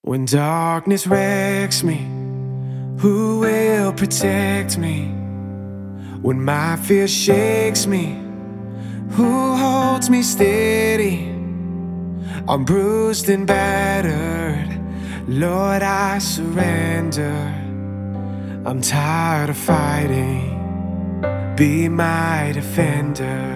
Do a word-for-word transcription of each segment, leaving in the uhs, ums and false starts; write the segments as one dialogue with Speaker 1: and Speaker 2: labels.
Speaker 1: When darkness wrecks me, who will protect me? When my fear shakes me, who holds me steady? I'm bruised and battered, Lord, I surrender. I'm tired of fighting, be my defender.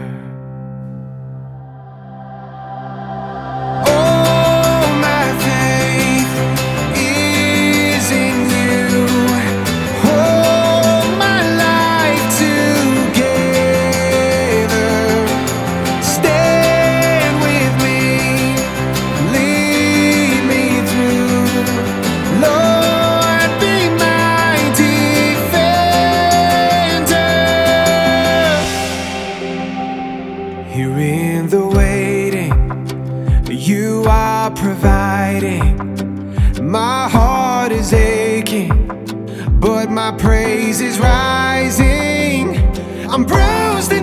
Speaker 1: Here in the waiting, you are providing. My heart is aching, but my praise is rising. I'm bruised and